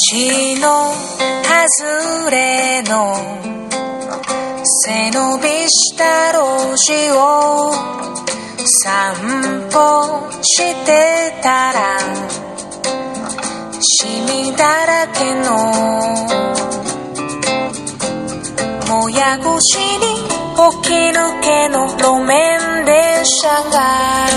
道の外れの背伸びした路地を散歩してたらシミだらけのもや越しに起き抜けの路面電車が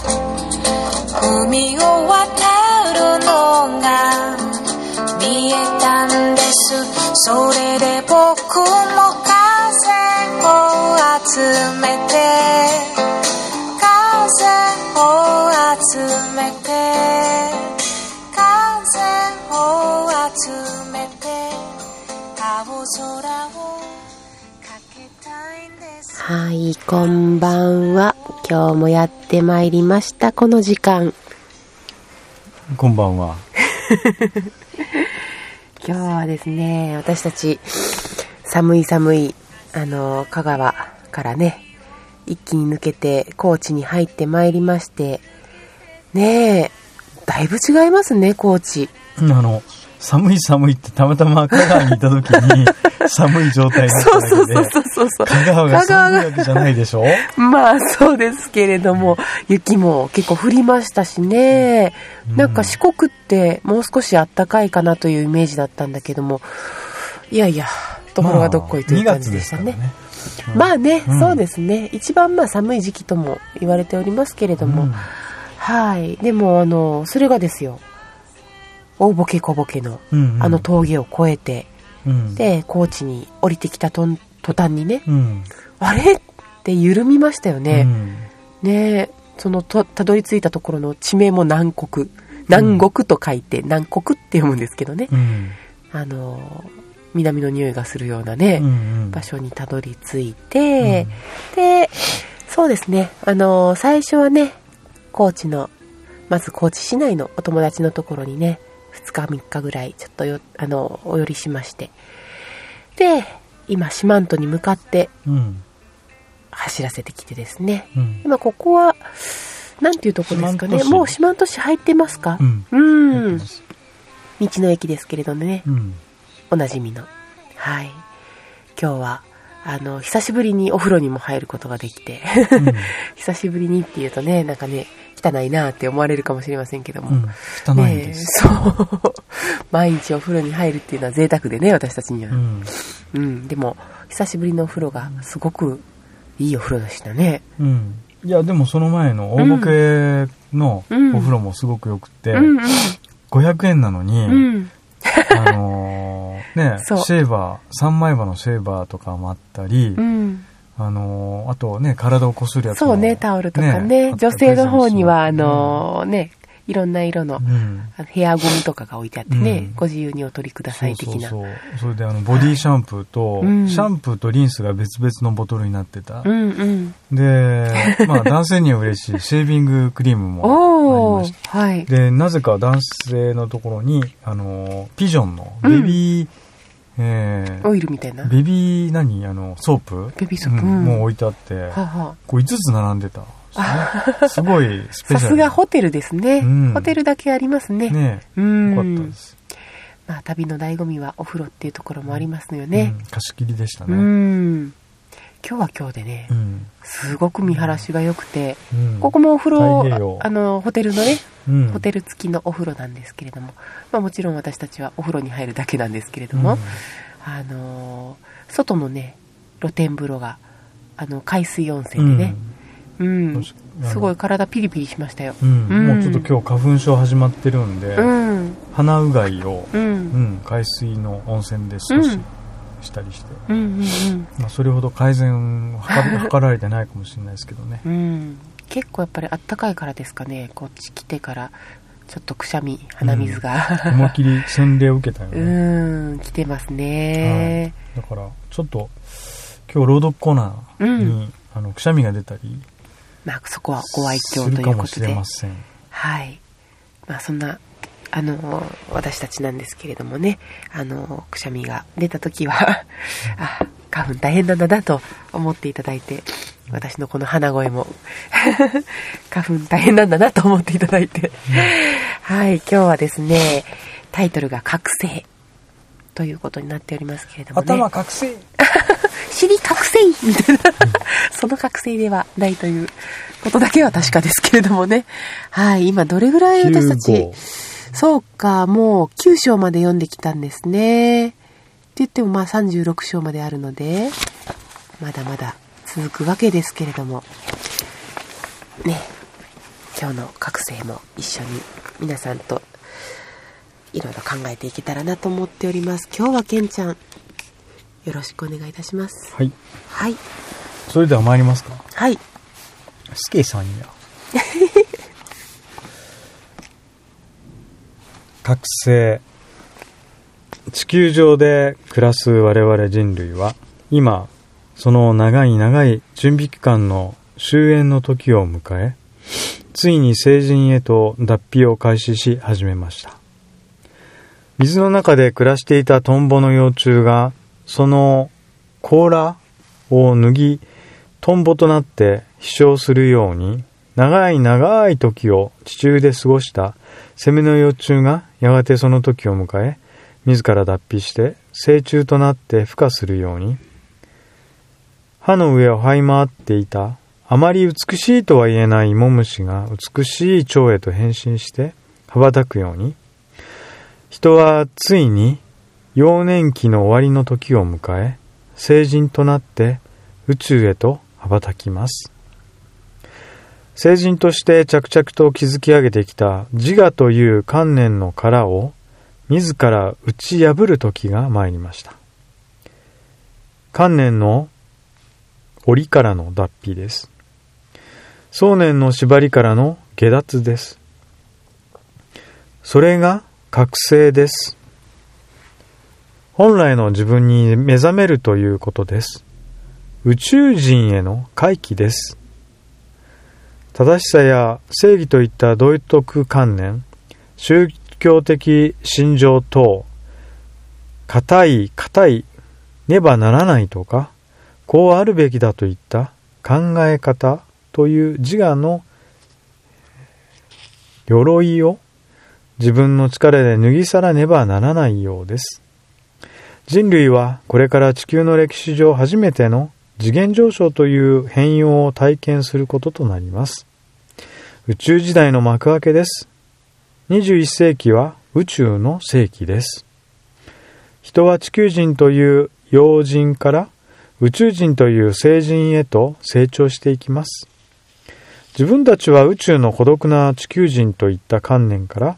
海を渡るのが見えたんです。それで僕も風を集めて風を集めて風を集めて青空をかけたいんです。 はい、こんばんは。今日もやってまいりましたこの時間。 こんばんは。 今日はですね、私たち寒い香川からね一気に抜けて高知に入ってまいりましてねえ、だいぶ違いますね。高知寒いってたまたま香川にいた時に寒い状態だっただけでそう香川が寒いわけじゃないでしょ。 まあそうですけれども、雪も結構降りましたしね、なんか四国ってもう少し暖かいかなというイメージだったんだけども、いやいやところがどっこいという感じでしたね。まあね、そうですね、一番寒い時期とも言われておりますけれども、はい。でもそれがですよ、大ボケ小ボケの、峠を越えて、で高知に降りてきた途端にね、あれって緩みましたよね。ね、そのたどり着いたところの地名も南国と書いて南国って読むんですけどね、南の匂いがするようなね、場所にたどり着いて、でそうですね、最初はねまず高知市内のお友達のところにね2日3日ぐらいちょっとお寄りしまして、で今四万十に向かって走らせてきてですね、今ここはなんていうとこですかね。もう四万十市入ってますか。道の駅ですけれどね、おなじみの。はい、今日は久しぶりにお風呂にも入ることができて、久しぶりにっていうとね、なんかね汚いなって思われるかもしれませんけども、 汚いです、 そう毎日お風呂に入るっていうのは贅沢でね、私たちには、でも久しぶりのお風呂がすごくいいお風呂でしたね。 いやでもその前の大ボケのお風呂もすごくよくって、500円なのに、ね、シェーバー3枚刃のシェーバーとかもあったり、あとね体をこするやつも、 そうね、タオルとかね、女性の方にはねいろんな色の、ヘアゴムとかが置いてあってね、ご自由にお取りください的な。 それでボディシャンプーと、シャンプーとリンスが別々のボトルになってた、で、男性には嬉しいシェービングクリームもありました、でなぜか男性のところにピジョンのベビー、 オイルみたいなベビーソープ、 ベビーソープ、 もう置いてあって、こう5つ並んでた。すごいスペシャル。 さすがホテルですね、ホテルだけありますね。 よかったです。 旅の醍醐味はお風呂っていうところもありますのよね。 貸し切りでしたね。 今日は今日でね、すごく見晴らしが良くて、ここもお風呂、ホテルのね、ホテル付きのお風呂なんですけれども、もちろん私たちはお風呂に入るだけなんですけれども、外のね露天風呂が海水温泉でね、すごい体ピリピリしましたよ。 もうちょっと今日花粉症始まってるんで、鼻うがいを、海水の温泉で少ししたりして、それほど改善を図られてないかもしれないですけどね。 結構やっぱりあったかいからですかね、こっち来てからちょっとくしゃみ、鼻水が、 思いっきり洗礼を受けたよね。 来てますね。 だからちょっと今日朗読コーナーに、くしゃみが出たり、 そこはご愛嬌ということで、 するかもしれません。 はい。そんな私たちなんですけれどもね、くしゃみが出た時は花粉大変なんだなと思っていただいて、私のこの鼻声も花粉大変なんだなと思っていただいて、はい、今日はですね、 タイトルが覚醒ということになっておりますけれどもね。 頭覚醒尻覚醒みたいなその覚醒ではないということだけは確かですけれどもね。はい、今どれぐらい私たち、そうか、もう9章まで読んできたんですね。って言ってもまあ36章まであるので、まだまだ続くわけですけれども。ね、今日の覚醒も一緒に皆さんといろいろ考えていけたらなと思っております。今日はケンちゃん、よろしくお願いいたします。 はい。 はい。 それでは参りますか。 はい。 スケさんや。覚醒。地球上で暮らす我々人類は、今、その長い長い準備期間の終焉の時を迎え、ついに成人へと脱皮を開始し始めました。水の中で暮らしていたトンボの幼虫が、その甲羅を脱ぎ、トンボとなって飛翔するように、長い長い時を地中で過ごしたセミの幼虫がやがてその時を迎え、自ら脱皮して成虫となって孵化するように、葉の上を這い回っていたあまり美しいとは言えない芋虫が美しい蝶へと変身して羽ばたくように、人はついに幼年期の終わりの時を迎え、成人となって宇宙へと羽ばたきます。成人として着々と築き上げてきた自我という観念の殻を自ら打ち破る時が参りました。観念の檻からの脱皮です。想念の縛りからの下脱です。それが覚醒です。本来の自分に目覚めるということです。宇宙人への回帰です。正しさや正義といった道徳観念、宗教的信条等、固いねばならないとか、こうあるべきだといった考え方という自我の鎧を自分の力で脱ぎ去らねばならないようです。人類はこれから地球の歴史上初めての次元上昇という変容を体験することとなります。宇宙時代の幕開けです。21世紀は宇宙の世紀です。人は地球人という幼人から宇宙人という成人へと成長していきます。自分たちは宇宙の孤独な地球人といった観念から、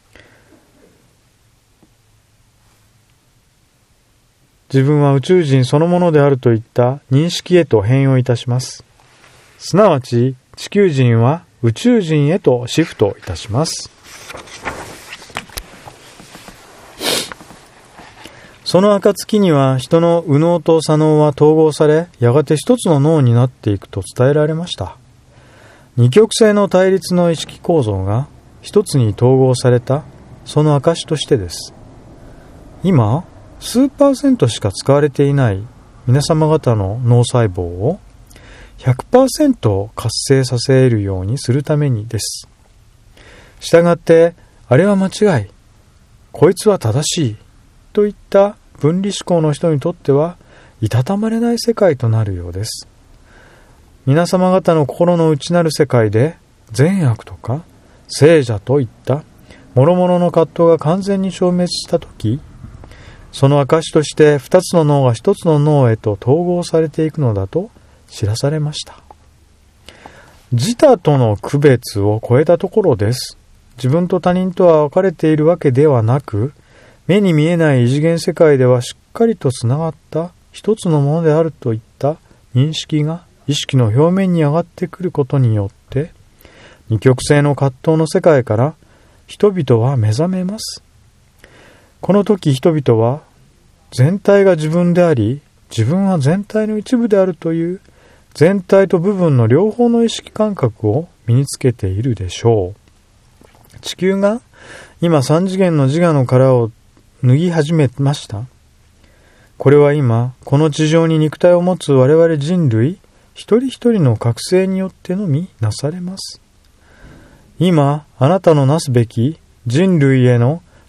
自分は宇宙人そのものであるといった認識へと変容いたします。すなわち地球人は宇宙人へとシフトいたします。その暁には人の右脳と左脳は統合され、やがて一つの脳になっていくと伝えられました。二極性の対立の意識構造が一つに統合されたその証としてです。今、数%しか使われていない皆様方の脳細胞を100% 活性させるようにするためにです。したがって、あれは間違い、こいつは正しいといった分離思考の人にとってはいたたまれない世界となるようです。皆様方の心の内なる世界で善悪とか聖者といった諸々の葛藤が完全に消滅したとき、その証として二つの脳が一つの脳へと統合されていくのだと知らされました。自他との区別を超えたところです。自分と他人とは分かれているわけではなく、目に見えない異次元世界ではしっかりとつながった一つのものであるといった認識が意識の表面に上がってくることによって、二極性の葛藤の世界から人々は目覚めます。この時人々は全体が自分であり、自分は全体の一部であるという全体と部分の両方の意識感覚を身につけているでしょう。地球が今三次元の自我の殻を脱ぎ始めました。これは今この地上に肉体を持つ我々人類一人一人の覚醒によってのみなされます。今あなたのなすべき人類への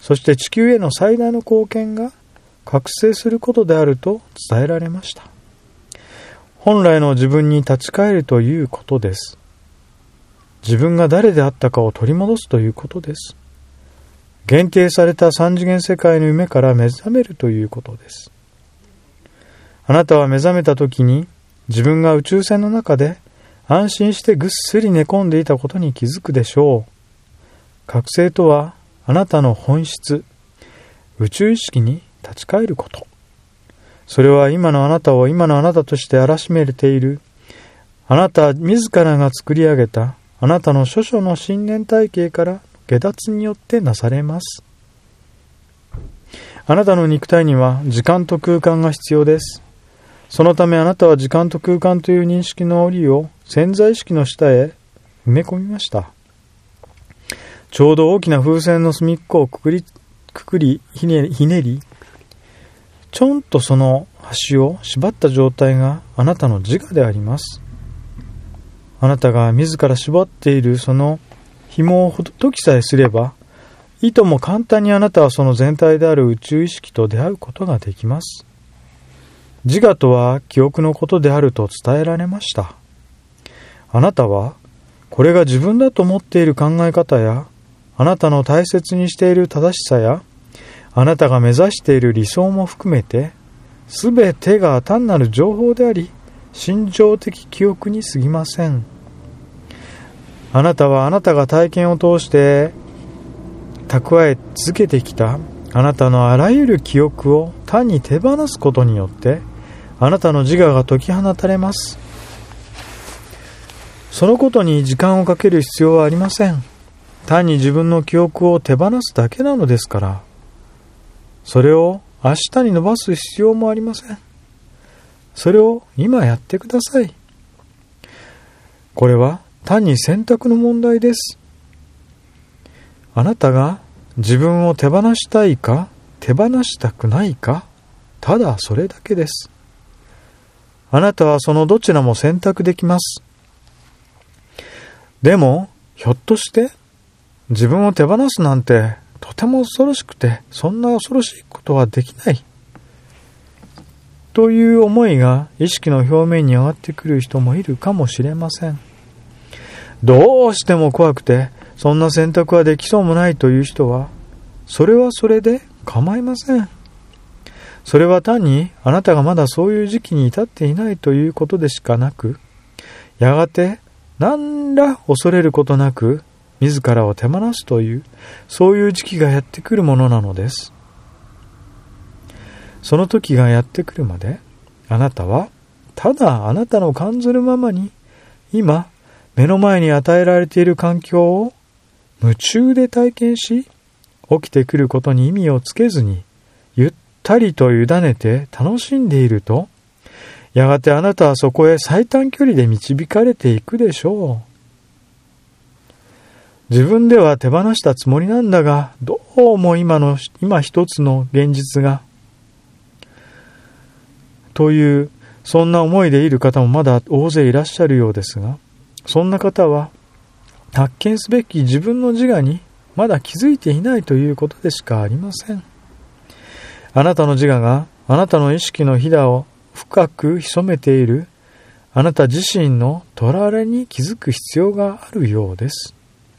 そして地球への最大の貢献が覚醒することであると伝えられました。本来の自分に立ち返るということです。自分が誰であったかを取り戻すということです。限定された三次元世界の夢から目覚めるということです。あなたは目覚めた時に自分が宇宙船の中で安心してぐっすり寝込んでいたことに気づくでしょう。覚醒とはあなたの本質、宇宙意識に立ち返ること。それは今のあなたを今のあなたとしてあらしめている、あなた自らが作り上げたあなたの諸々の信念体系から下脱によってなされます。あなたの肉体には時間と空間が必要です。そのためあなたは時間と空間という認識の檻を潜在意識の下へ埋め込みました。ちょうど大きな風船の隅っこをくくりひねり、ちょんとその端を縛った状態があなたの自我であります。あなたが自ら縛っているその紐を解きさえすれば、いとも簡単にあなたはその全体である宇宙意識と出会うことができます。自我とは記憶のことであると伝えられました。あなたはこれが自分だと思っている考え方や、あなたの大切にしている正しさや、あなたが目指している理想も含めて、すべてが単なる情報であり、心情的記憶に過ぎません。あなたはあなたが体験を通して蓄え続けてきたあなたのあらゆる記憶を単に手放すことによって、あなたの自我が解き放たれます。そのことに時間をかける必要はありません。単に自分の記憶を手放すだけなのですから、それを明日に伸ばす必要もありません。それを今やってください。これは単に選択の問題です。あなたが自分を手放したいか手放したくないか、ただそれだけです。あなたはそのどちらも選択できます。でもひょっとして自分を手放すなんてとても恐ろしくて、そんな恐ろしいことはできないという思いが意識の表面に上がってくる人もいるかもしれません。どうしても怖くてそんな選択はできそうもないという人は、それはそれで構いません。それは単にあなたがまだそういう時期に至っていないということでしかなく、やがて何ら恐れることなく自らを手放すという、そういう時期がやってくるものなのです。その時がやってくるまで、あなたはただあなたの感ずるままに今目の前に与えられている環境を夢中で体験し、起きてくることに意味をつけずにゆったりと委ねて楽しんでいると、やがてあなたはそこへ最短距離で導かれていくでしょう。自分では手放したつもりなんだが、どうも今一つの現実がという、そんな思いでいる方もまだ大勢いらっしゃるようですが、そんな方は発見すべき自分の自我にまだ気づいていないということでしかありません。あなたの自我があなたの意識のひだを深く潜めているあなた自身の囚われに気づく必要があるようです。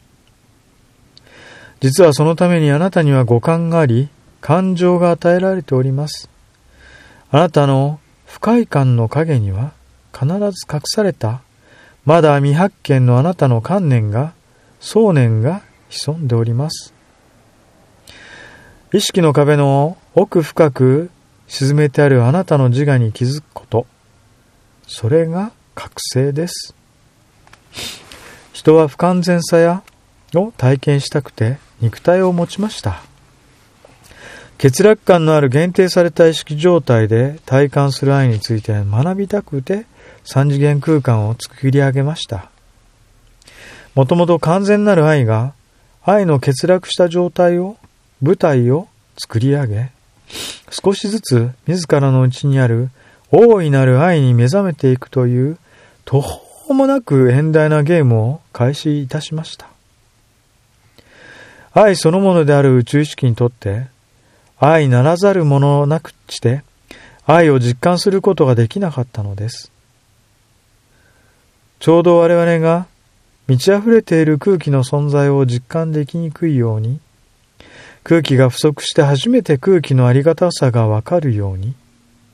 実はそのためにあなたには五感があり、感情が与えられております。あなたの不快感の影には必ず隠されたまだ未発見のあなたの観念が、想念が潜んでおります。意識の壁の奥深く沈めてあるあなたの自我に気づくこと、それが覚醒です。人は不完全さを体験したくて肉体を持ちました。欠落感のある限定された意識状態で体感する愛について学びたくて三次元空間を作り上げました。もともと完全なる愛が愛の欠落した状態を、舞台を作り上げ、少しずつ自らの内にある大いなる愛に目覚めていくという途方もなく遠大なゲームを開始いたしました。 愛そのものである宇宙意識にとって、愛ならざるものなくして、愛を実感することができなかったのです。ちょうど我々が満ち溢れている空気の存在を実感できにくいように、空気が不足して初めて空気のありがたさがわかるように、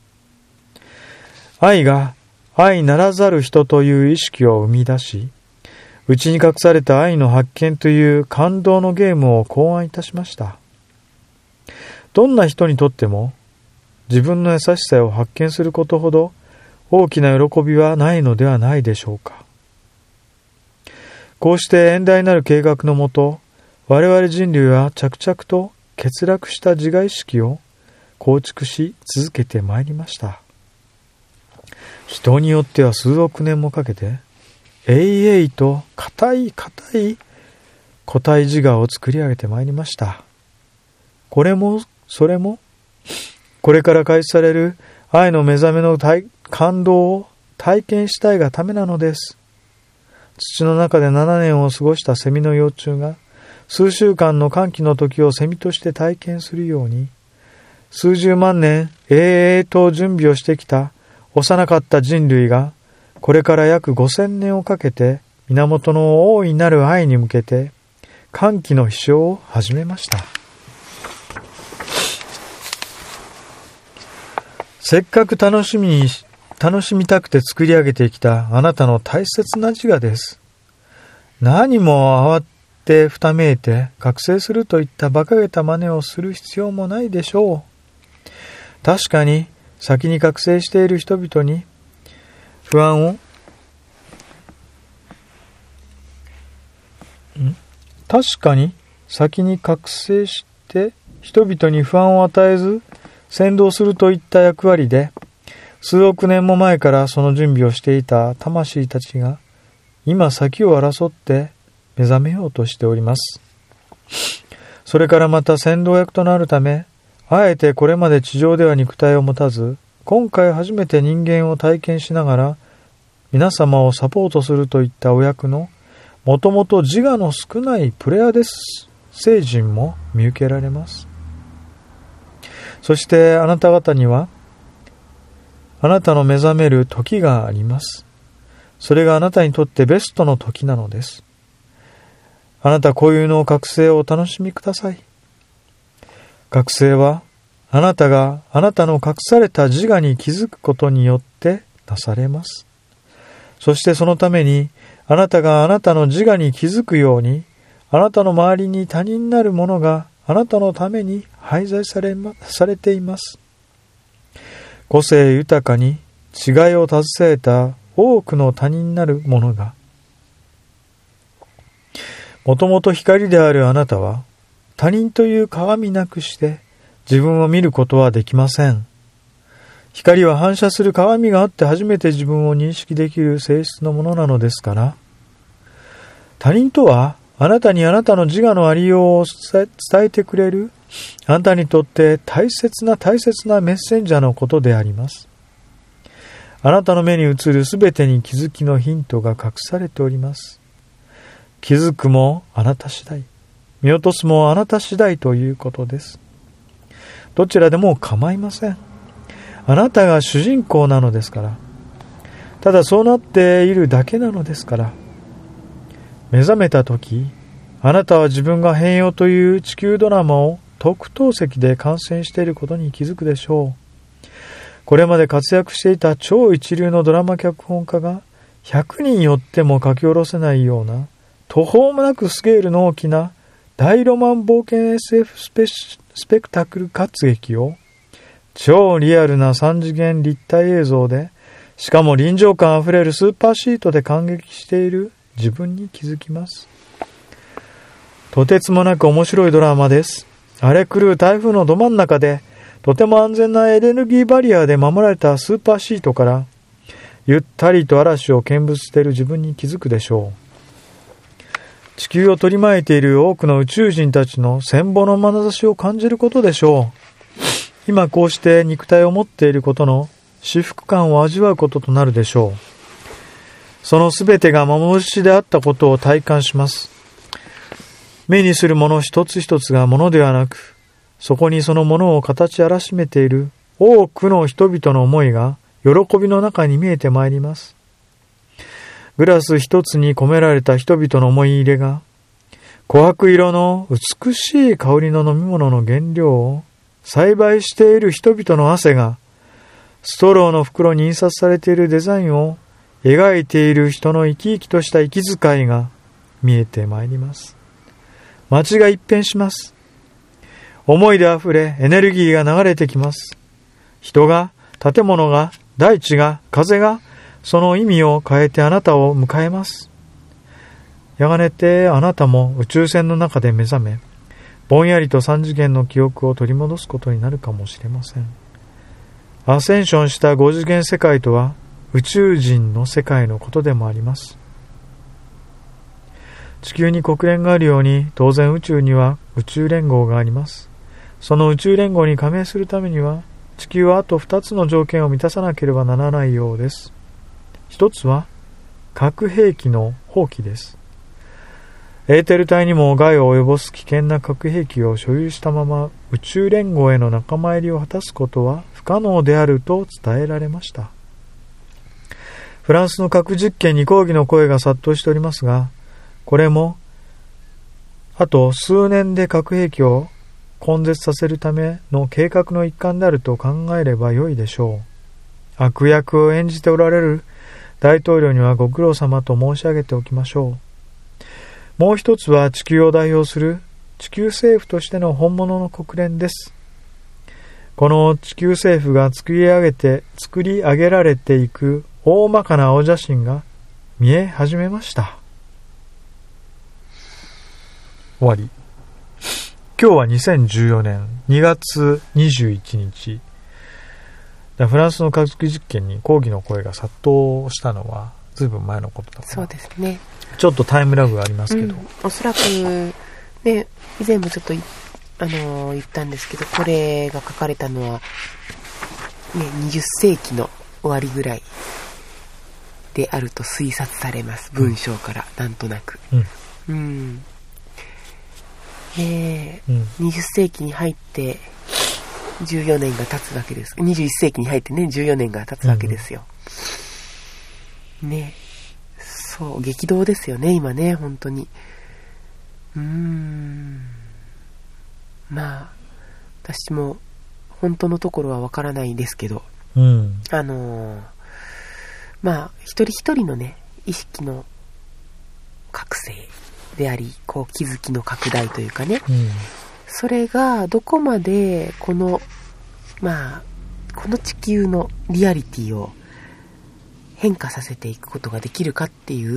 愛が愛ならざる人という意識を生み出し、内に隠された愛の発見という感動のゲームを考案いたしました。どんな人にとっても自分の優しさを発見することほど大きな喜びはないのではないでしょうか。こうして遠大なる計画のもと、我々人類は着々と欠落した自我意識を構築し続けてまいりました。人によっては数億年もかけて、永々と固い固体自我を作り上げてまいりました。これもそれも、これから開始される愛の目覚めの感動を体験したいがためなのです。土の中で7年を過ごしたセミの幼虫が、数週間の歓喜の時をセミとして体験するように、数十万年永々と準備をしてきた幼かった人類が、これから約5000年をかけて源の大いなる愛に向けて歓喜の飛翔を始めました。せっかく楽しみたくて作り上げてきたあなたの大切な自我です。何も慌てふためいて覚醒するといった馬鹿げた真似をする必要もないでしょう。確かに先に覚醒している人々に不安を与えず先導するといった役割で、数億年も前からその準備をしていた魂たちが今先を争って目覚めようとしております。それからまた先導役となるため、あえてこれまで地上では肉体を持たず、今回初めて人間を体験しながら皆様をサポートするといったお役のもともと自我の少ないプレアデス星人も見受けられます。そしてあなた方にはあなたの目覚める時があります。それがあなたにとってベストの時なのです。あなた固有の覚醒をお楽しみください。覚醒はあなたがあなたの隠された自我に気づくことによってなされます。そしてそのためにあなたがあなたの自我に気づくように、あなたの周りに他人なるものがあなたのために配在されています。個性豊かに違いを携えた多くの他人なるものが、もともと光であるあなたは他人という鏡なくして自分を見ることはできません。光は反射する鏡があって初めて自分を認識できる性質のものなのですから、他人とはあなたにあなたの自我のありようを伝えてくれる、あなたにとって大切なメッセンジャーのことであります。あなたの目に映るすべてに気づきのヒントが隠されております。気づくもあなた次第、見落とすもあなた次第ということです。どちらでも構いません。あなたが主人公なのですから。ただそうなっているだけなのですから。目覚めたとき、あなたは自分が変容という地球ドラマを特等席で観戦していることに気づくでしょう。これまで活躍していた超一流のドラマ脚本家が100人よっても書き下ろせないような途方もなくスケールの大きな大ロマン冒険 SF スペクタクル活劇を超リアルな3次元立体映像で、しかも臨場感あふれるスーパーシートで感激している自分に気づきます。とてつもなく面白いドラマです。荒れ狂う台風のど真ん中で、とても安全なエネルギーバリアで守られたスーパーシートから、ゆったりと嵐を見物している自分に気づくでしょう。地球を取り巻いている多くの宇宙人たちの羨望の眼差しを感じることでしょう。今こうして肉体を持っていることの至福感を味わうこととなるでしょう。そのすべてが幻であったことを体感します。 目にするもの一つ一つがものではなく、そこにそのものを形あらしめている多くの人々の思いが喜びの中に見えてまいります。グラス一つに込められた人々の思い入れが、琥珀色の美しい香りの飲み物の原料を栽培している人々の汗が、ストローの袋に印刷されているデザインを描いている人の生き生きとした息遣いが見えてまいります。街が一変します。思いであふれエネルギーが流れてきます。人が、建物が、大地が、風が、その意味を変えてあなたを迎えます。やがてあなたも宇宙船の中で目覚め、ぼんやりと三次元の記憶を取り戻すことになるかもしれません。アセンションした五次元世界とは宇宙人の世界のことでもあります。地球に国連があるように、当然宇宙には宇宙連合があります。その宇宙連合に加盟するためには、地球はあと2つの条件を満たさなければならないようです。一つは核兵器の放棄です。エーテル体にも害を及ぼす危険な核兵器を所有したまま宇宙連合への仲間入りを果たすことは不可能であると伝えられました。フランスの核実験に抗議の声が殺到しておりますが、これもあと数年で核兵器を根絶させるための計画の一環であると考えればよいでしょう。悪役を演じておられる大統領にはご苦労様と申し上げておきましょう。もう一つは地球を代表する地球政府としての本物の国連です。この地球政府が作り上げられていく大まかな青写真が見え始めました。終わり。今日は2014年2月21日。フランスの核実験に抗議の声が殺到したのはずいぶん前のことだから。 そうですね。 ちょっとタイムラグがありますけど。 おそらくね、以前もちょっと言ったんですけど、これが書かれたのは、ね、20世紀の終わりぐらいであると推察されます。文章からなんとなく。20世紀に入って14年が経つわけです。21世紀に入ってね、14年が経つわけですよ。ね、そう、激動ですよね、今ね、本当に。まあ、私も本当のところはわからないですけど、まあ、一人一人のね、意識の覚醒であり、こう気づきの拡大というかね、それがどこまでこの地球のリアリティを変化させていくことができるかっていう、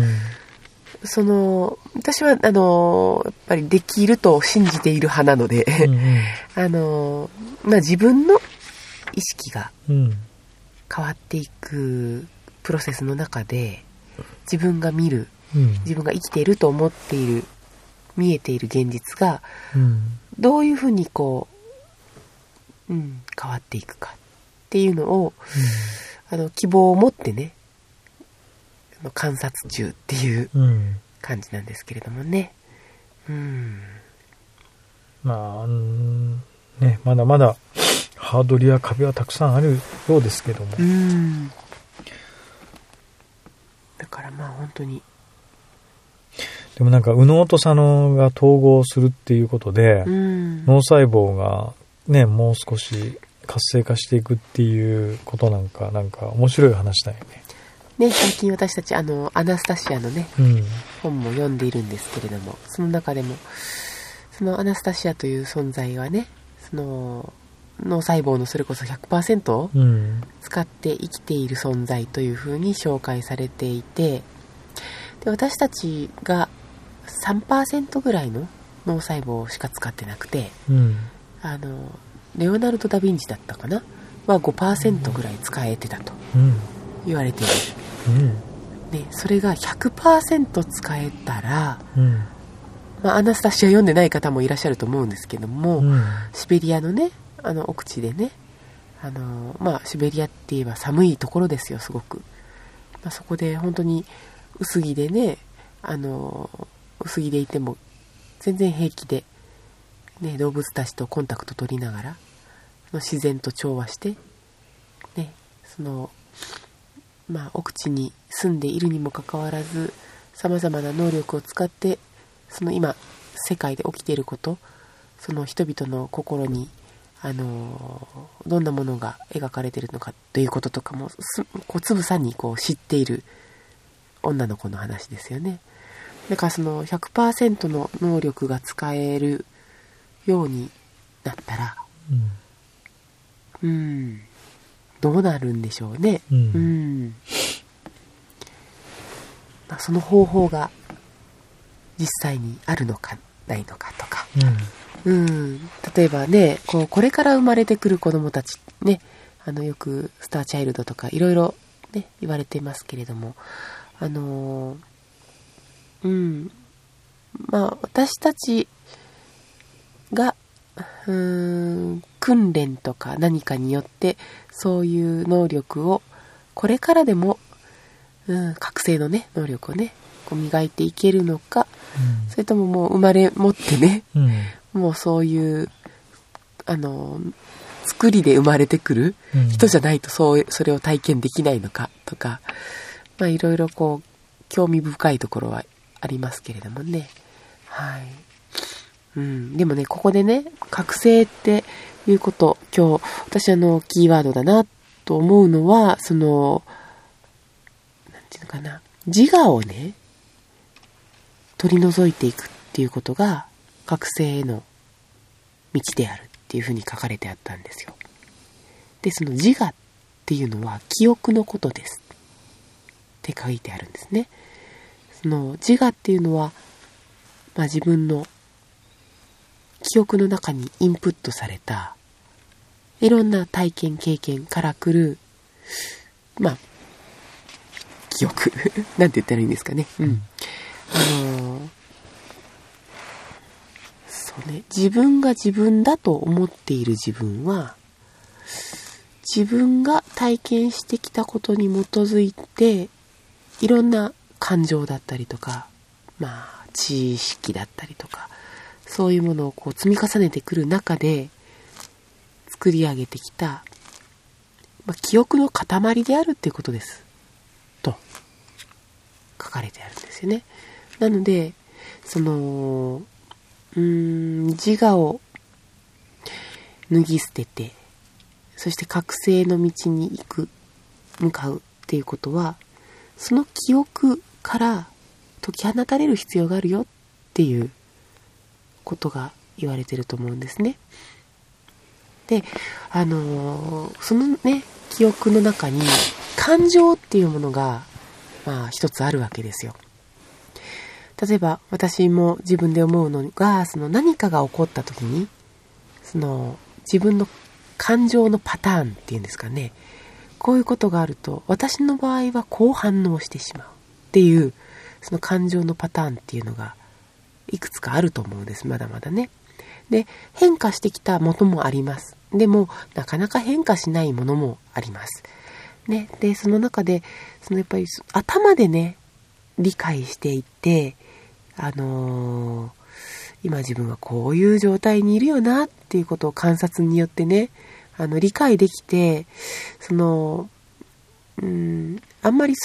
私はやっぱりできると信じている派なので自分の意識が変わっていくプロセスの中で、自分が見る、自分が生きていると思っている、見えている現実がどういうふうにこう、変わっていくかっていうのを、希望を持ってね、観察中っていう感じなんですけれどもね。 まあね、まだまだハードルや壁はたくさんあるようですけども。 だからまあ本当に。 でもなんか右脳と左脳が統合するっていうことで、脳細胞がね、もう少し活性化していくっていうことなんか面白い話だよね。 ね、最近私たちアナスタシアのね、本も読んでいるんですけれども、その中でもそのアナスタシアという存在はね、その脳細胞のそれこそ 100% を使って生きている存在というふうに紹介されていて、で私たちが 3% ぐらいの脳細胞しか使ってなくて、レオナルド・ダ・ヴィンチだったかなは 5% ぐらい使えてたと言われている。でそれが 100% 使えたら、アナスタシア読んでない方もいらっしゃると思うんですけども、シベリアのね、奥地でね、シベリアって言えば寒いところですよ、すごく。そこで本当に薄着でね、薄着でいても全然平気で、ね、動物たちとコンタクト取りながら自然と調和して、ね、奥地に住んでいるにもかかわらずさまざまな能力を使って今世界で起きていること、その人々の心にどんなものが描かれているのかということとかもつぶさに知っている女の子の話ですよね。だから100% の能力が使えるようになったら、どうなるんでしょうね。その方法が実際にあるのかないのかとか、例えばね、これから生まれてくる子供たちね、よくスターチャイルドとかいろいろね言われてますけれども、私たちが訓練とか何かによってそういう能力をこれからでも、覚醒のね能力をね磨いていけるのか、それとももう生まれ持ってね、もうそういう作りで生まれてくる人じゃないとそれを体験できないのかとか、いろいろ興味深いところはありますけれどもね。はい。でもね、ここでね、覚醒っていうこと、今日私キーワードだなと思うのは、なんていうのかな、自我をね取り除いていくっていうことが覚醒への道であるっていうふうに書かれてあったんですよ。で、その自我っていうのは記憶のことですって書いてあるんですね。自我っていうのは、自分の記憶の中にインプットされたいろんな体験経験から来る記憶なんて言ったらいいんですかね。そうね、自分が自分だと思っている自分は自分が体験してきたことに基づいていろんな感情だったりとか、知識だったりとか、そういうものを積み重ねてくる中で作り上げてきた、記憶の塊であるっていうことですと書かれてあるんですよね。なので自我を脱ぎ捨てて、そして覚醒の道に向かうっていうことは、その記憶から解き放たれる必要があるよっていうことが言われてると思うんですね。で、そのね、記憶の中に感情っていうものが一つあるわけですよ。例えば私も自分で思うのが、何かが起こった時に自分の感情のパターンっていうんですかね、こういうことがあると私の場合はこう反応してしまうっていうその感情のパターンっていうのがいくつかあると思うんです。まだまだね。で、変化してきたものもあります。でもなかなか変化しないものもありますね。で、その中でやっぱり頭でね理解していって今自分はこういう状態にいるよなっていうことを観察によってね理解できて、あんまり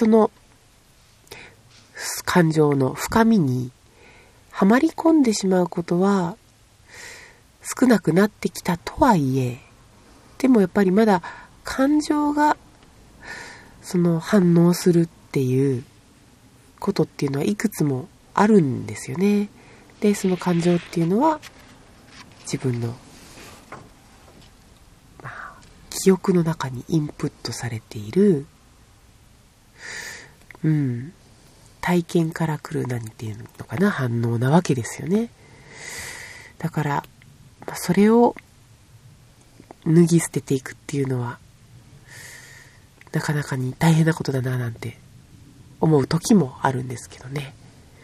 感情の深みにはまり込んでしまうことは少なくなってきたとはいえ、でもやっぱりまだ感情が反応するっていうことっていうのはいくつもあるんですよね。で、その感情っていうのは自分の記憶の中にインプットされている体験から来る何ていうのかな、反応なわけですよね。だからそれを脱ぎ捨てていくっていうのはなかなかに大変なことだななんて思う時もあるんですけどね。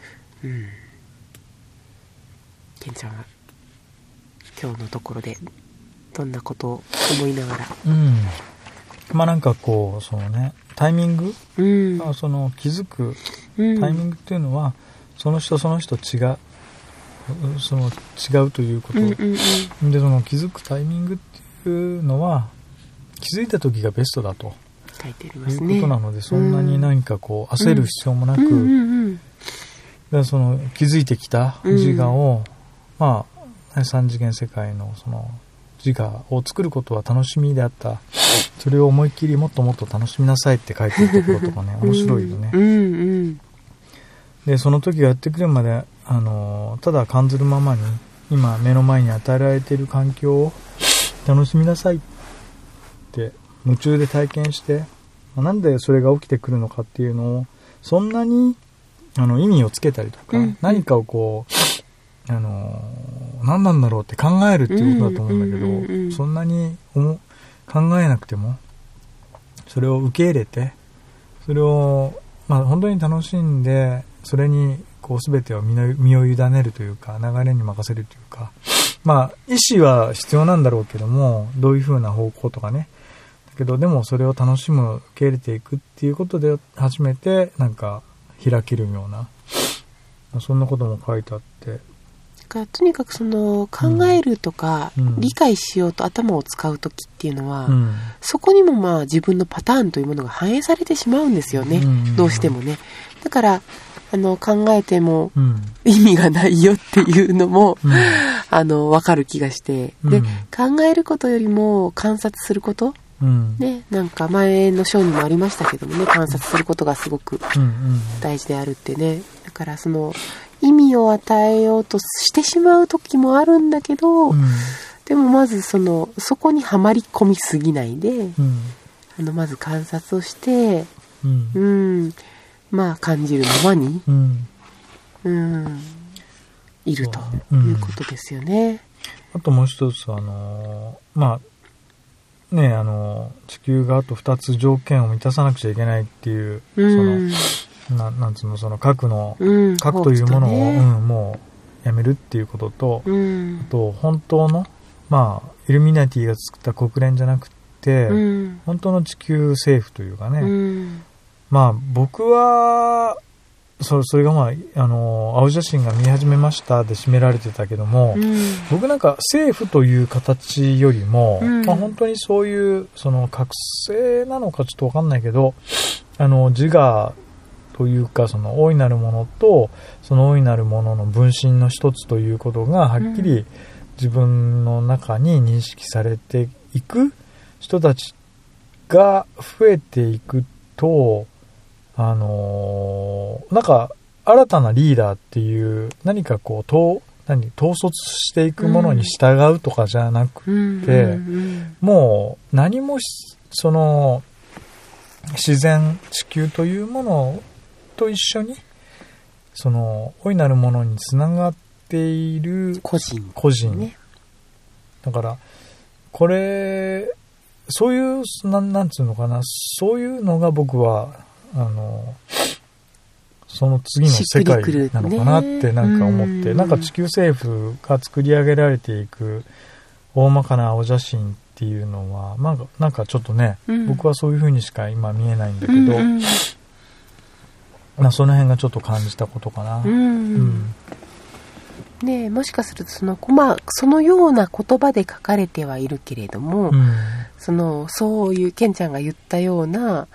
ケンちゃんは今日のところでどんなことを思いながら、 なんかタイミング、気づくタイミングっていうのはその人その人違うその違うということ、でその気づくタイミングっていうのは気づいた時がベストだと書いてありますね。 いうことなので、そんなに何かこう焦る必要もなく、だからその気づいてきた自我を、まあ3次元世界のその自我を作ることは楽しみであった。それを思いっきりもっともっと楽しみなさいって書いてるところとかね、面白いよね。で、その時がやってくるまで、ただ感ずるままに、今目の前に与えられている環境を楽しみなさいって夢中で体験して、なんでそれが起きてくるのかっていうのを、そんなに意味をつけたりとか、何かをこう、何なんだろうって考えるっていうことだと思うんだけど、そんなに考えなくても、それを受け入れて、それを、まあ本当に楽しんで、それにこう全てを身を委ねるというか、流れに任せるというか、まあ意思は必要なんだろうけども、どういう風な方向とかね、だけどでもそれを楽しむ、受け入れていくっていうことで初めてなんか開けるような、そんなことも書いてあって、 とにかくその考えるとか、理解しようと頭を使うときっていうのは、そこにもまあ自分のパターンというものが反映されてしまうんですよね、どうしてもね。だから考えても意味がないよっていうのも、わかる気がして、で考えることよりも観察すること、ね、なんか前の章にもありましたけどもね、観察することがすごく大事であるってね。だからその意味を与えようとしてしまう時もあるんだけど、でもまずそこにはまり込みすぎないで、まず観察をして、まあ感じるままに、いるということですよね。 あともう一つまあね、地球があと2つ条件を満たさなくちゃいけないっていう、なんつうの、その核というものを、もうやめるっていうことと、あと本当の、まあイルミナティが作った国連じゃなくて、本当の地球政府というかね、まあ僕はそれがまあ青写真が見始めましたで締められてたけども、僕なんか政府という形よりも、まあ本当にそういうその覚醒なのかちょっとわかんないけど、自我というか、その大いなるものとその大いなるものの分身の一つということがはっきり自分の中に認識されていく人たちが増えていくと、なんか新たなリーダーっていう何かこう統率していくものに従うとかじゃなくて、もう何もその自然地球というものと一緒にその大いなるものにつながっている個人、ね、だからこれそういうなんつうのかな、そういうのが僕はその次の世界なのかなってなんか思って、なんか地球政府が作り上げられていく大まかな青写真っていうのはなんかちょっとね、僕はそういう風にしか今見えないんだけど、まあその辺がちょっと感じたことかな。 ねえ、もしかするとそのような言葉で書かれてはいるけれども、そういうケンちゃんが言ったような、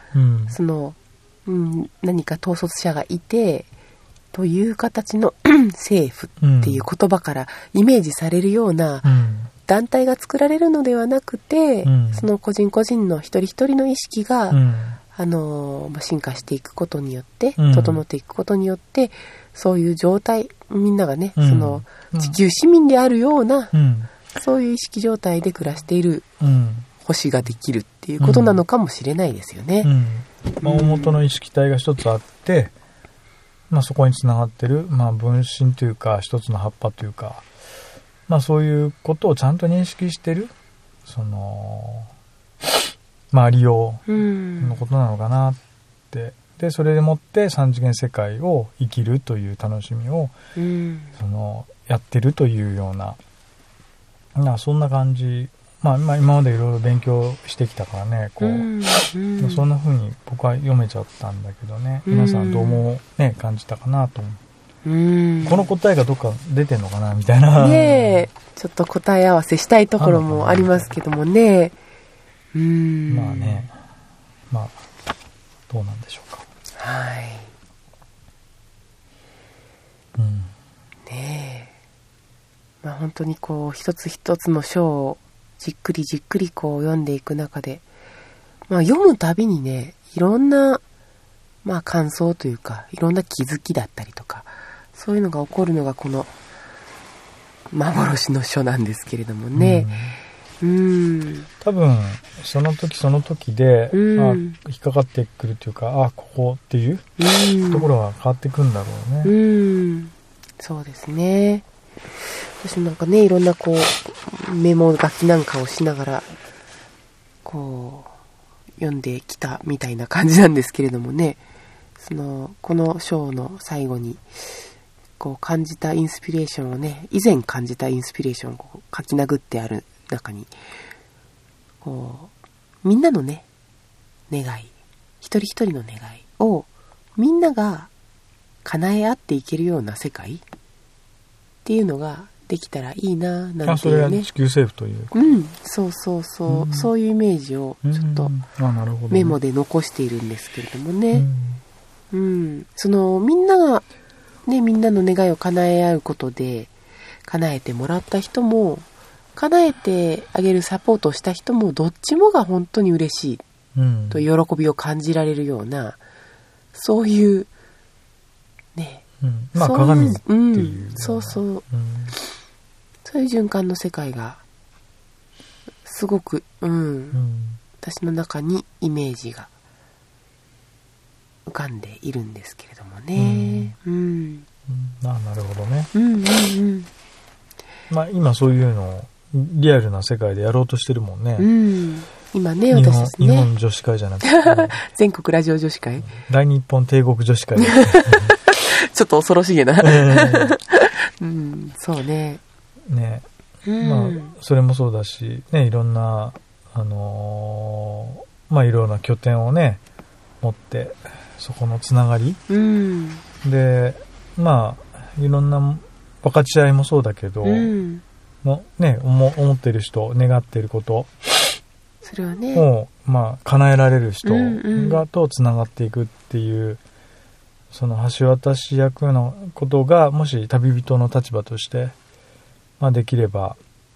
何か統率者がいてという形の政府っていう言葉からイメージされるような団体が作られるのではなくて、その個人個人の一人一人の意識が、進化していくことによって、整っていくことによって、そういう状態、みんながね、その地球市民であるような、そういう意識状態で暮らしている星ができるっていうことなのかもしれないですよね。 大元の意識体が一つあって、そこにつながってる、分身というか一つの葉っぱというか、そういうことをちゃんと認識してるそのありようのことなのかなって、でそれでもって三次元世界を生きるという楽しみを、やってるというような、そんな感じ。今までいろいろ勉強してきたからね、そんな風に僕は読めちゃったんだけどね、皆さんどうもね感じたかなと思う。 この答えがどっか出てんのかなみたいな。 ねえ、ちょっと答え合わせしたいところもありますけどもね。 まあね、まあどうなんでしょうか。 はい。ねえ、まあ本当にこう一つ一つの章をじっくりじっくりこう読んでいく中で、まあ読むたびにね、いろんなまあ感想というか、いろんな気づきだったりとか、そういうのが起こるのがこの幻の書なんですけれどもね。多分その時その時で、引っかかってくるというか、ここっていうところは変わってくんだろうね。 そうですね。私なんかね、いろんなこうメモ書きなんかをしながらこう読んできたみたいな感じなんですけれどもね。この章の最後にこう感じたインスピレーションをね、以前感じたインスピレーションをこう書き殴ってある中に、こうみんなのね、願い、一人一人の願いをみんなが叶え合っていけるような世界っていうのができたらいいな、なんていうね。 それは地球政府という。 そうそうそう、そういうイメージをちょっとメモで残しているんですけれどもね。みんながね、みんなの願いを叶え合うことで、叶えてもらった人も、叶えてあげるサポートをした人も、どっちもが本当に嬉しいと喜びを感じられるような、そういうね、 まあ鏡っていう、 そうそう、そういう循環の世界がすごく、私の中にイメージが浮かんでいるんですけれどもね。 なるほどね。まあ今そういうのをリアルな世界でやろうとしてるもんね。 今ね、私たちね。 日本女子会じゃなくて、 全国ラジオ女子会。 大日本帝国女子会。 ちょっと恐ろしげな。そうね。 ね、まあそれもそうだし、ね、いろんなまあいろんな拠点をね持って。そこのつながり、で、まあいろんな分かち合いもそうだけど、のね、思ってる人、願ってることそれはね、 もうまあ叶えられる人がとつながっていくっていう、その橋渡し役のことがもし旅人の立場として、まあ、できれば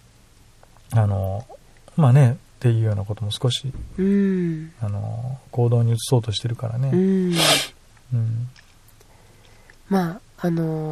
まあねっていうようなことも少し、行動に移そうとしてるからね。 まあ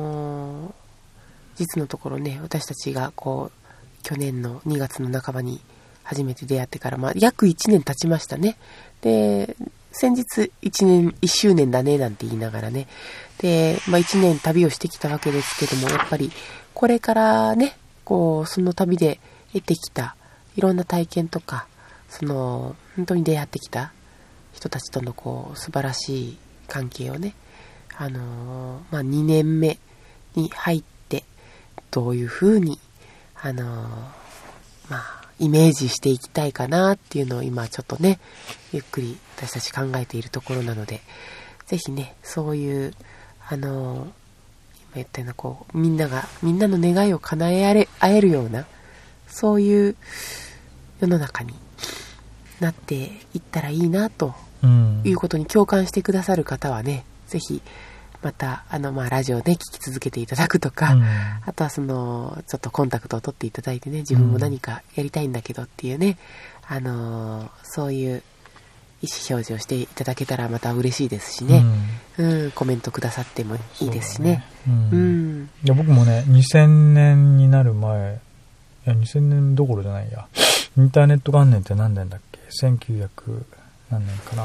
実のところね、私たちがこう去年の2月の半ばに初めて出会ってから、まあ、約1年経ちましたね。で、先日1周年だねなんて言いながらね、で、まあ、1年旅をしてきたわけですけども、やっぱりこれからね、こうその旅で得てきたいろんな体験とか、本当に出会ってきた人たちとのこう素晴らしい関係をね、まあ、2年目に入ってどういう風にまあイメージしていきたいかなっていうのを今ちょっとね、ゆっくり私たち考えているところなので、ぜひね、そういう今言ったようなこうみんなの願いを叶え合えるような、そういう世の中になっていったらいいなということに共感してくださる方はね、ぜひまたまあラジオで聞き続けていただくとか、あとはちょっとコンタクトを取っていただいてね、自分も何かやりたいんだけどっていうね、そういう意思表示をしていただけたらまた嬉しいですしね、コメントくださってもいいですしね。 いや僕もね、2000年になる前、いや2000年どころじゃないや、インターネット元年って何年だっけ、1900何年かな、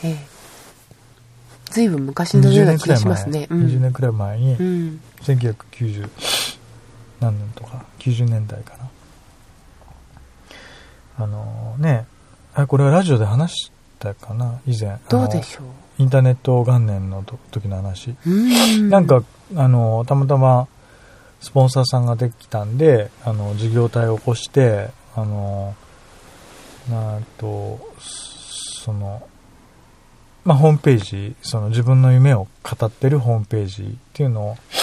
ずいぶん昔のような気がしますね。 20年くらい前に、1990何年とか90年代かな、ね、これはラジオで話したかな、以前。 どうでしょう。 インターネット元年の時の話。なんかたまたまスポンサーさんができたんで、事業体を起こして、まあ、ホームページ、自分の夢を語ってるホームページっていうのを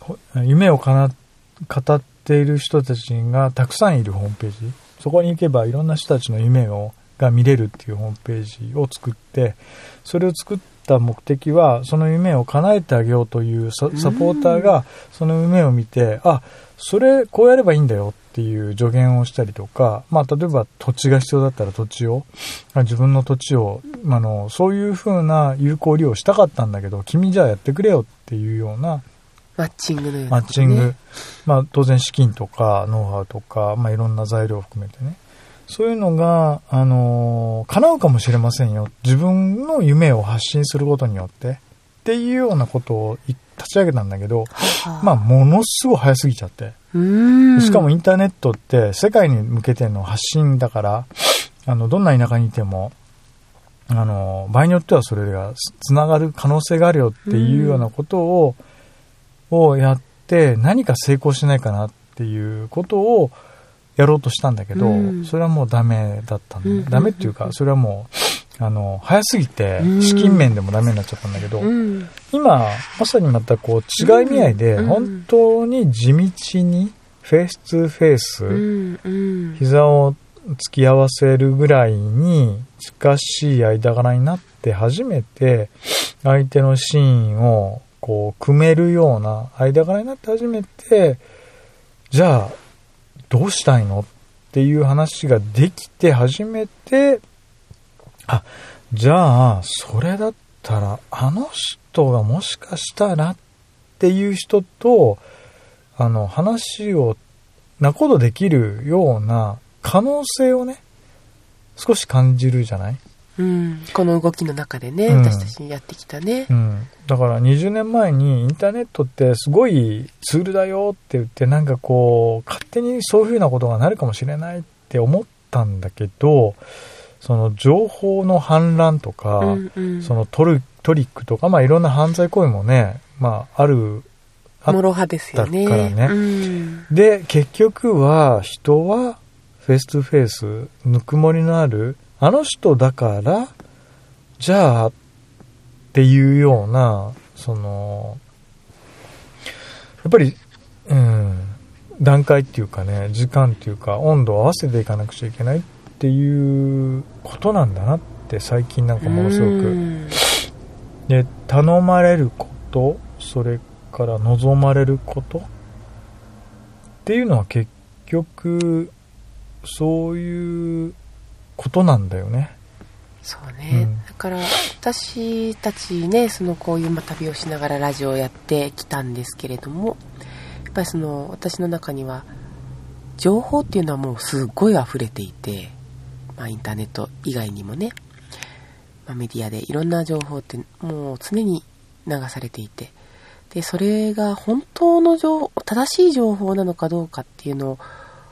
夢を語っている人たちがたくさんいるホームページ、そこに行けばいろんな人たちの夢が見れるっていうホームページを作って、それを作った目的はその夢を叶えてあげようというサポーターがその夢を見て、それこうやればいいんだよっていう助言をしたりとか、例えば土地が必要だったら自分の土地を、そういう風な有効利用したかったんだけど、君じゃあやってくれよっていうようなマッチングのような、ね、 マッチング、当然資金とかノウハウとか、いろんな材料を含めてね、そういうのが、叶うかもしれませんよ。自分の夢を発信することによってっていうようなことを立ち上げたんだけど、ものすごい早すぎちゃって。しかもインターネットって世界に向けての発信だから、どんな田舎にいても、場合によってはそれがつながる可能性があるよっていうようなことをやって、何か成功しないかなっていうことをやろうとしたんだけど、それはもうダメだったんだ。ダメっていうか、それはもう、早すぎて、資金面でもダメになっちゃったんだけど、今、まさにまた違い見合いで、本当に地道に、フェイス2フェイス、膝を突き合わせるぐらいに近しい間柄になって初めて、相手のシーンを、組めるような間柄になって初めて、じゃあ、どうしたいのっていう話ができて初めて、じゃあそれだったら人がもしかしたらっていう人と話をなことできるような可能性をね、少し感じるじゃない？ この動きの中でね、私たちにやってきたね。 だから20年前にインターネットってすごいツールだよって言って、勝手にそういう風なことがなるかもしれないって思ったんだけど、その情報の氾濫とか、そのトリックとか、いろんな犯罪行為もね、ある。 もろはですよね。 だからね。で、結局は人はフェイス2フェイス、ぬくもりのある、人だから、じゃあ、っていうような、やっぱり、段階っていうかね、時間っていうか、温度を合わせていかなくちゃいけないっていうことなんだなって最近ものすごく。で、頼まれること、それから望まれることっていうのは結局、そういうことなんだよね。 そうね。だから私たちね、こういう旅をしながらラジオをやってきたんですけれども、やっぱり私の中には情報っていうのはもうすごい溢れていて、インターネット以外にもね、メディアでいろんな情報ってもう常に流されていて、でそれが本当の正しい情報なのかどうかっていうのを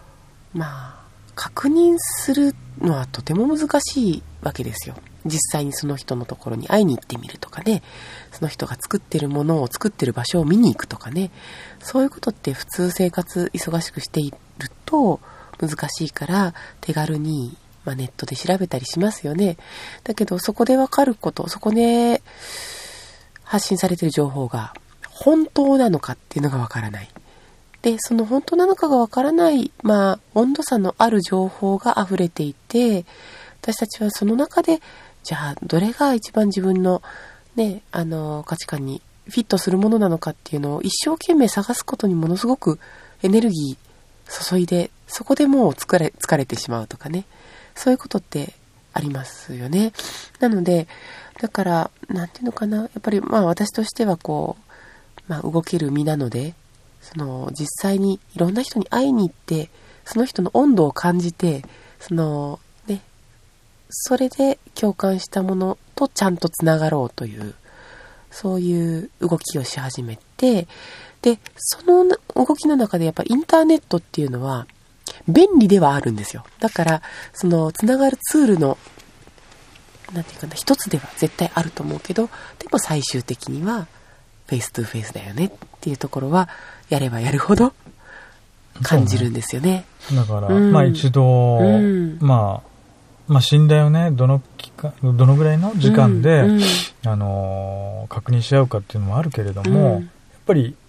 確認するのはとても難しいわけですよ。実際にその人のところに会いに行ってみるとかね、その人が作ってるものを作ってる場所を見に行くとかね、そういうことって普通生活忙しくしていると難しいから手軽に、ネットで調べたりしますよね。だけどそこで分かること、そこで発信されている情報が本当なのかっていうのが分からない。で、その本当なのかがわからない、温度差のある情報が溢れていて、私たちはその中で、じゃあ、どれが一番自分のね、価値観にフィットするものなのかっていうのを一生懸命探すことにものすごくエネルギー注いで、そこでもう疲れてしまうとかね、そういうことってありますよね。なので、だから、なんていうのかな、やっぱり私としては動ける身なので、実際にいろんな人に会いに行って、その人の温度を感じて、それで共感したものとちゃんとつながろうという、そういう動きをし始めて、で、その動きの中でやっぱりインターネットっていうのは便利ではあるんですよ。だから、つながるツールの、一つでは絶対あると思うけど、でも最終的には、フェイス2フェイスだよねっていうところはやればやるほど感じるんですよね。 だから、一度、信頼をね、どのぐらいの時間で、確認し合うかっていうのもあるけれども、やっぱり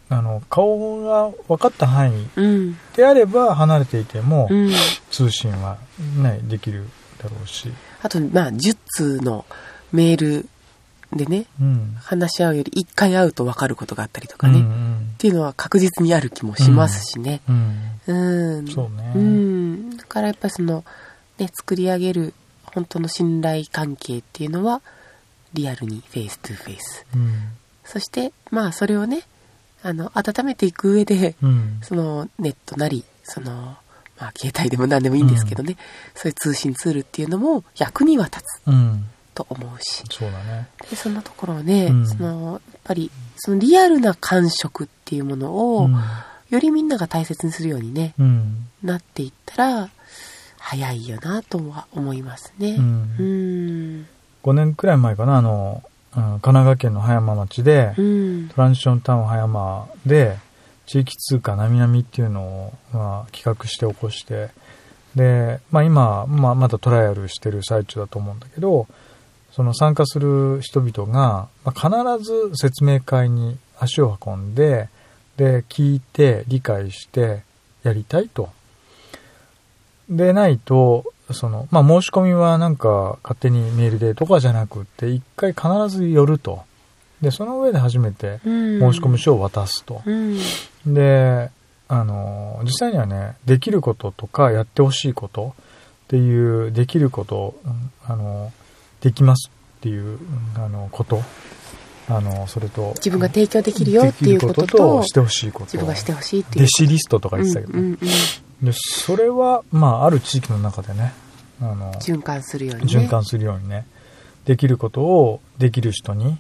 顔が分かった範囲であれば離れていても通信は、ね、できるだろうし、 あと10通のメールでね、話し合うより1回会うと分かることがあったりとかね、っていうのは確実にある気もしますしね。 そうね。 だからやっぱり作り上げる本当の信頼関係っていうのはリアルにフェイストゥフェイス、そしてそれをね温めていく上で、そのネットなり携帯でも何でもいいんですけどね、そういう通信ツールっていうのも役には立つと思うし、 そうだね。 でそんなところをね、やっぱりそのリアルな感触っていうものを、よりみんなが大切にするようにね、なっていったら早いよなとは思いますね。 5年くらい前かな、神奈川県の葉山町で、トランジションタウン葉山で地域通貨なみなみっていうのを、企画して起こして、で、今、まだトライアルしてる最中だと思うんだけど、その参加する人々が、必ず説明会に足を運んで、で、聞いて理解してやりたいと。でないと、申し込みはなんか勝手にメールでとかじゃなくって、一回必ず寄ると。で、その上で初めて申し込み書を渡すと。で、実際にはね、できることとかやってほしいことっていう、できること、できますっていう、こと。それと、 自分が提供できるよっていうことと、 してほしいこと。 自分がしてほしいっていう。 弟子リストとか言ってたけどね。でそれは、ある地域の中でね、 循環するようにね。 循環するようにね、できることをできる人に、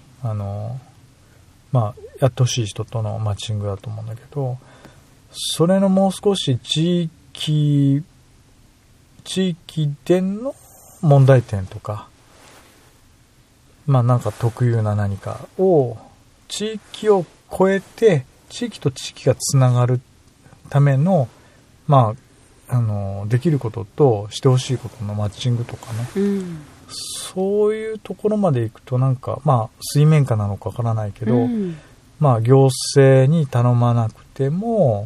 やってほしい人とのマッチングだと思うんだけど、それのもう少し地域での問題点とか、なんか特有な何かを地域を超えて地域と地域がつながるためのできることとしてほしいことのマッチングとかね、そういうところまで行くとなんか水面下なのかわからないけど、行政に頼まなくても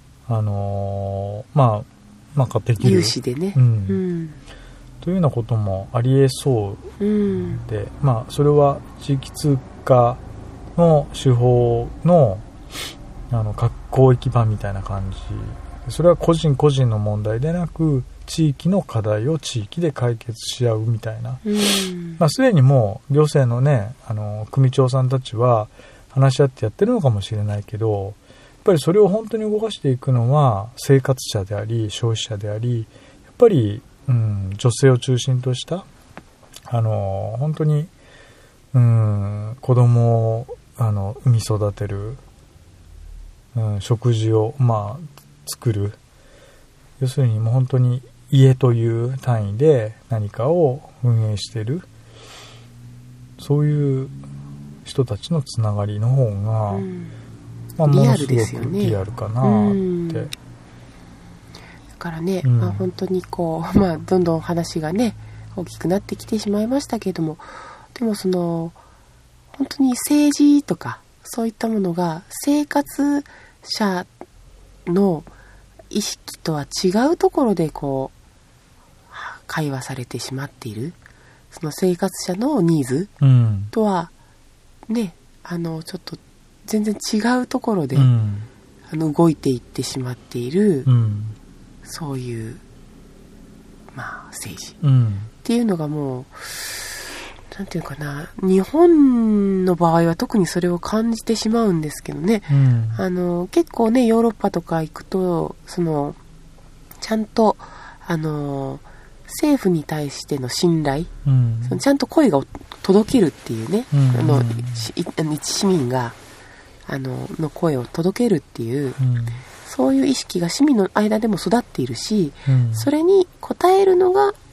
なんかできる有志でね、 というようなこともありえそうで、それは地域通貨の手法の広域版みたいな感じ。それは個人個人の問題でなく、地域の課題を地域で解決し合うみたいな。すでにもう行政のね、組長さんたちは話し合ってやってるのかもしれないけど、やっぱりそれを本当に動かしていくのは生活者であり消費者であり、やっぱり女性を中心とした本当に子供を産み育てる、食事を作る、要するにもう本当に家という単位で何かを運営している、そういう人たちのつながりの方が、 リアルですよね。 リアルかなって。 だからね、本当にどんどん話がね大きくなってきてしまいましたけれども、でも本当に政治とかそういったものが生活者の意識とは違うところで会話されてしまっている、その生活者のニーズとはね、ちょっと全然違うところで、動いていってしまっている、そういう政治、っていうのがもうなんていうかな、日本の場合は特にそれを感じてしまうんですけどね、結構ねヨーロッパとか行くとちゃんと政府に対しての信頼、ちゃんと声が届けるっていうね、一市民がの声を届けるっていう、そういう意識が市民の間でも育っているし、それに応えるのが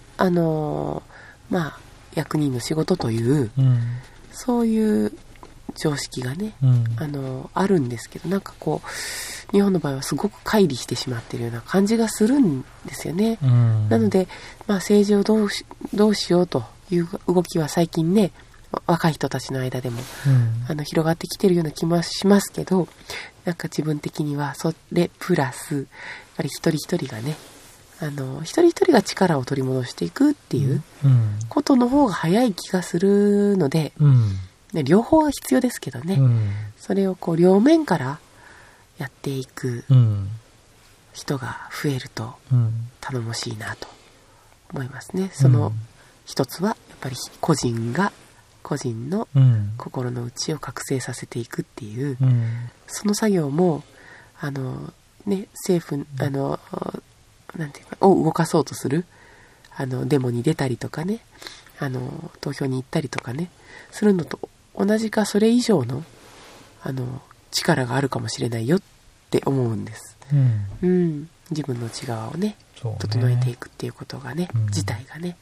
役人の仕事という、そういう常識がね、あるんですけど、なんか日本の場合はすごく乖離してしまっているような感じがするんですよね。なので、政治をどうしようという動きは最近ね、若い人たちの間でも、広がってきているような気もしますけど、 なんか自分的にはそれプラスやっぱり一人一人がね、一人一人が力を取り戻していくっていうことの方が早い気がするので、両方は必要ですけどね、それをこう両面からやっていく人が増えると頼もしいなと思いますね。その一つはやっぱり個人が個人の心の内を覚醒させていくっていう、その作業も政府なんていうかを動かそうとするデモに出たりとかね、投票に行ったりとかねするのと同じかそれ以上の力があるかもしれないよって思うんです。自分の内側をね整えていくっていうことがね、自体がね、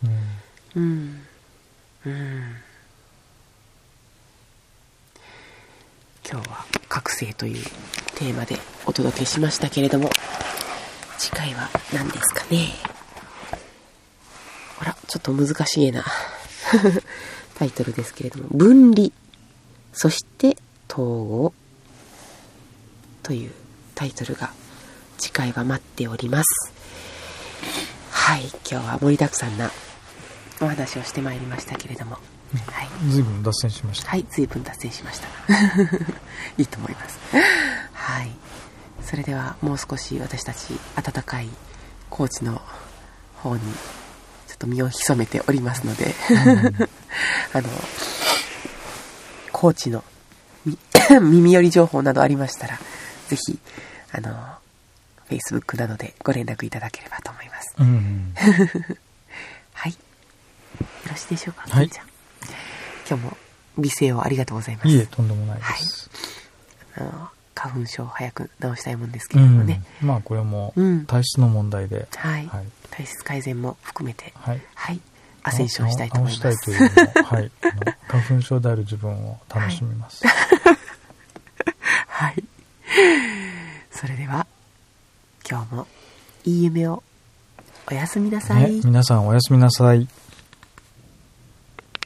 今日は覚醒というテーマでお届けしましたけれども、次回は何ですかね。ほら、ちょっと難しいなタイトルですけれども、分離そして統合というタイトルが次回は待っております。はい、今日は盛りだくさんなお話をしてまいりましたけれども、はい、 随分脱線しました。 はい、随分脱線しましたいいと思います。はい、それではもう少し私たち温かい高知の方にちょっと身を潜めておりますので高知の耳寄り情報などありましたらぜひFacebook などでご連絡いただければと思います。はい、よろしいでしょうか。はい、ちゃん今日も美声をありがとうございます。 いえ、とんでもないです。 はい、花粉症を早く治したいもんですけれどもね、 まあこれも体質の問題で、 はいはい、体質改善も含めて、 はいはい、アセンションしたいと思います。 治したいというのも、はい、花粉症である自分を楽しみます。 はい、それでは今日もいい夢をおやすみなさい。 皆さんおやすみなさい。